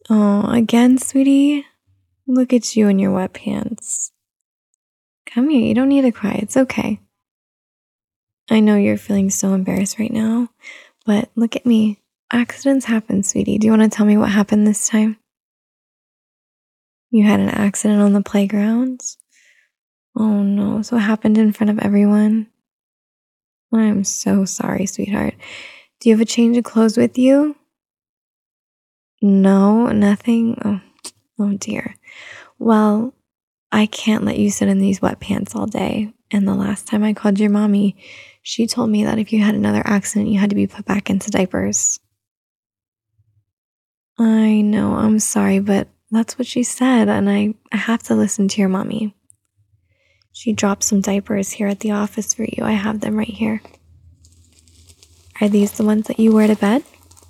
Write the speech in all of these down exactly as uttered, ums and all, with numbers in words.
Oh, again, sweetie? Look at you in your wet pants. Come here, you don't need to cry. It's okay. I know you're feeling so embarrassed right now, but look at me. Accidents happen, sweetie. Do you want to tell me what happened this time? You had an accident on the playground? Oh no, so it happened in front of everyone? I'm so sorry, sweetheart. Do you have a change of clothes with you? No, nothing? Oh, oh dear. Well, I can't let you sit in these wet pants all day. And the last time I called your mommy, she told me that if you had another accident, you had to be put back into diapers. I know, I'm sorry, but that's what she said, and I, I have to listen to your mommy. She dropped some diapers here at the office for you. I have them right here. Are these the ones that you wear to bed?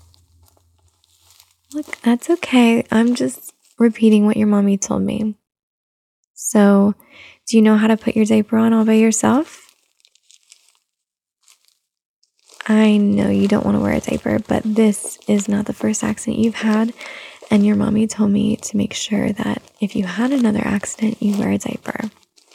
Look, that's okay. I'm just repeating what your mommy told me. So, do you know how to put your diaper on all by yourself? I know you don't want to wear a diaper, but this is not the first accident you've had. And your mommy told me to make sure that if you had another accident, you wear a diaper.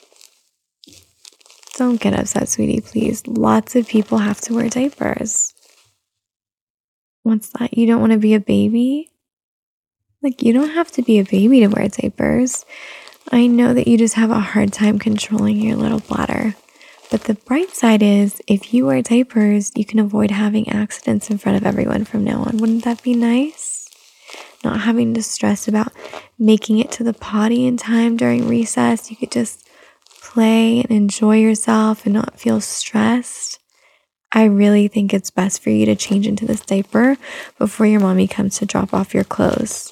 Don't get upset, sweetie, please. Lots of people have to wear diapers. What's that? You don't want to be a baby? Like, you don't have to be a baby to wear diapers. I know that you just have a hard time controlling your little bladder. But the bright side is, if you wear diapers, you can avoid having accidents in front of everyone from now on. Wouldn't that be nice? Not having to stress about making it to the potty in time during recess. You could just play and enjoy yourself and not feel stressed. I really think it's best for you to change into this diaper before your mommy comes to drop off your clothes.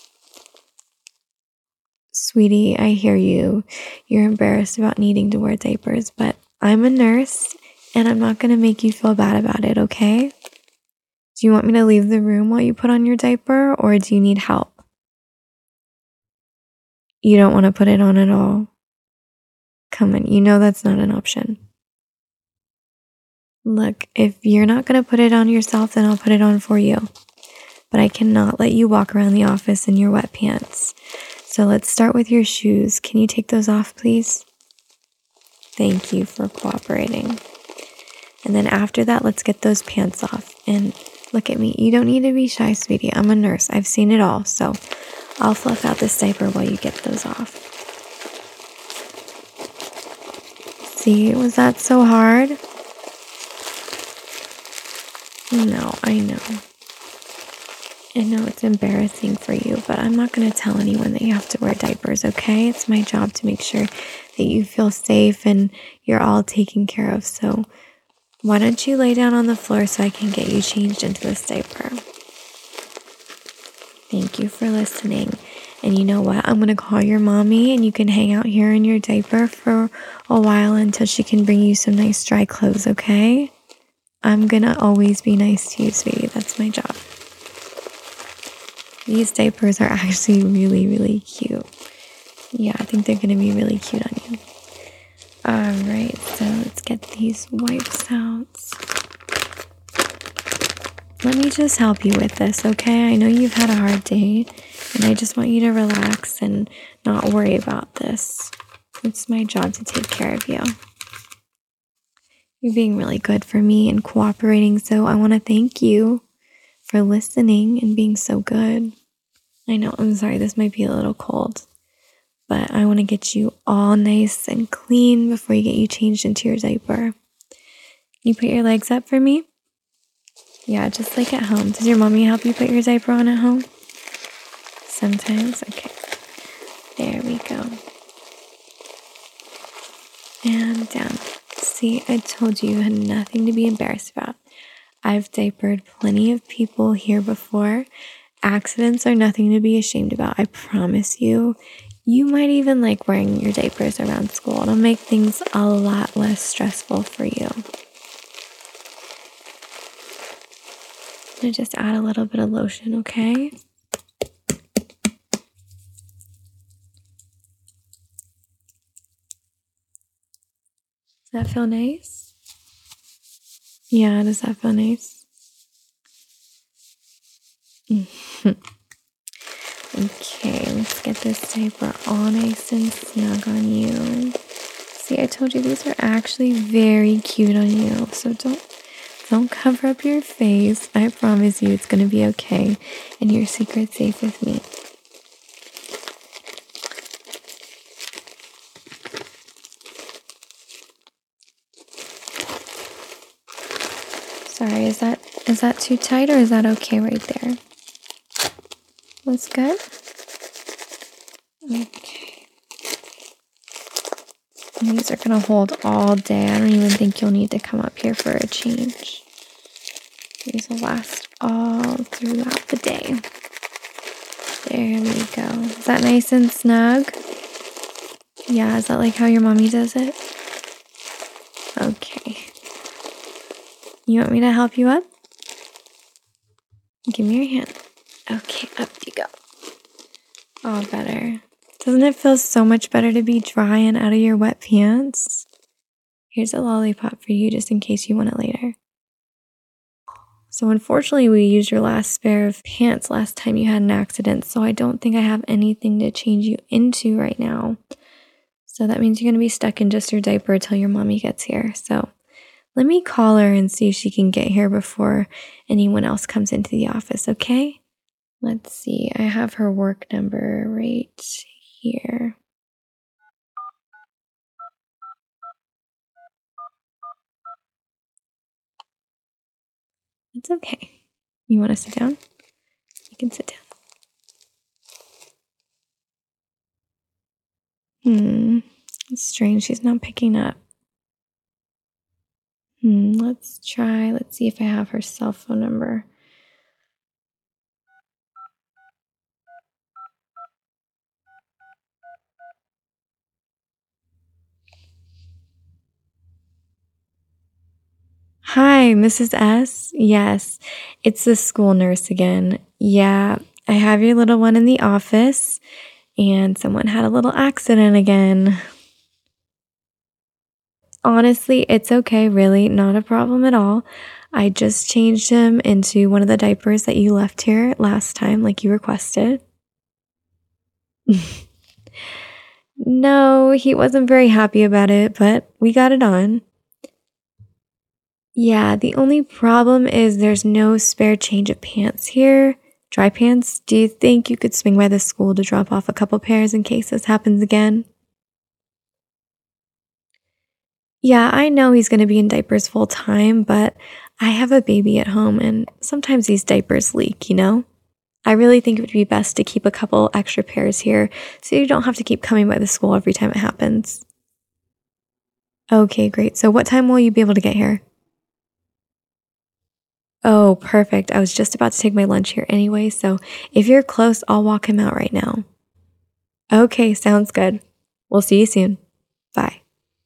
Sweetie, I hear you. You're embarrassed about needing to wear diapers, but I'm a nurse and I'm not going to make you feel bad about it, okay? Do you want me to leave the room while you put on your diaper, or do you need help? You don't want to put it on at all? Come on, you know that's not an option. Look, if you're not going to put it on yourself, then I'll put it on for you. But I cannot let you walk around the office in your wet pants. So let's start with your shoes. Can you take those off, please? Thank you for cooperating. And then after that, let's get those pants off. And look at me. You don't need to be shy, sweetie. I'm a nurse. I've seen it all. So I'll fluff out this diaper while you get those off. See, was that so hard? No, I know. I know it's embarrassing for you, but I'm not going to tell anyone that you have to wear diapers, okay? It's my job to make sure that you feel safe and you're all taken care of. So why don't you lay down on the floor so I can get you changed into this diaper? Thank you for listening. And you know what? I'm going to call your mommy and you can hang out here in your diaper for a while until she can bring you some nice dry clothes, okay? I'm going to always be nice to you, sweetie. That's my job. These diapers are actually really, really cute. Yeah, I think they're going to be really cute on you. All right, so let's get these wipes out. Let me just help you with this, okay? I know you've had a hard day, and I just want you to relax and not worry about this. It's my job to take care of you. You're being really good for me and cooperating, so I want to thank you for listening and being so good. I know, I'm sorry, this might be a little cold, but I want to get you all nice and clean before you get you changed into your diaper. Can you put your legs up for me? Yeah, just like at home. Does your mommy help you put your diaper on at home? Sometimes? Okay. There we go. And down. See, I told you you had nothing to be embarrassed about. I've diapered plenty of people here before. Accidents are nothing to be ashamed about, I promise you. You might even like wearing your diapers around school. It'll make things a lot less stressful for you. I'm going to just add a little bit of lotion, okay? Does that feel nice? Yeah, does that feel nice? Okay, let's get this diaper all nice and snug on you. See, I told you these are actually very cute on you, so don't don't cover up your face. I promise you it's gonna be okay, and your secret's safe with me. Sorry, is that is that too tight or is that okay right there? That's good? Okay. And these are gonna hold all day. I don't even think you'll need to come up here for a change. These will last all throughout the day. There we go. Is that nice and snug? Yeah, is that like how your mommy does it? Okay. You want me to help you up? Give me your hand. Okay, up you go. Oh, better. Doesn't it feel so much better to be dry and out of your wet pants? Here's a lollipop for you just in case you want it later. So unfortunately, we used your last spare of pants last time you had an accident, so I don't think I have anything to change you into right now. So that means you're going to be stuck in just your diaper till your mommy gets here. So let me call her and see if she can get here before anyone else comes into the office, okay? Let's see, I have her work number right here. It's okay. You want to sit down? You can sit down. Hmm, it's strange, she's not picking up. Hmm, let's try, let's see if I have her cell phone number. Hi, Missus S? Yes, it's the school nurse again. Yeah, I have your little one in the office, and someone had a little accident again. Honestly, it's okay, really, not a problem at all. I just changed him into one of the diapers that you left here last time, like you requested. No, he wasn't very happy about it, but we got it on. Yeah, the only problem is there's no spare change of pants here. Dry pants. Do you think you could swing by the school to drop off a couple pairs in case this happens again? Yeah, I know he's going to be in diapers full time, but I have a baby at home and sometimes these diapers leak, you know? I really think it would be best to keep a couple extra pairs here so you don't have to keep coming by the school every time it happens. Okay, great. So what time will you be able to get here? Oh, perfect. I was just about to take my lunch here anyway, so if you're close, I'll walk him out right now. Okay, sounds good. We'll see you soon. Bye.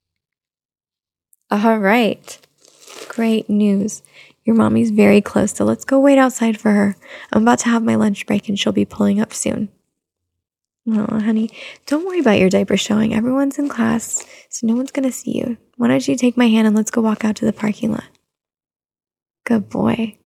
All right. Great news. Your mommy's very close, so let's go wait outside for her. I'm about to have my lunch break and she'll be pulling up soon. Oh, honey, don't worry about your diaper showing. Everyone's in class, so no one's going to see you. Why don't you take my hand and let's go walk out to the parking lot? Good boy.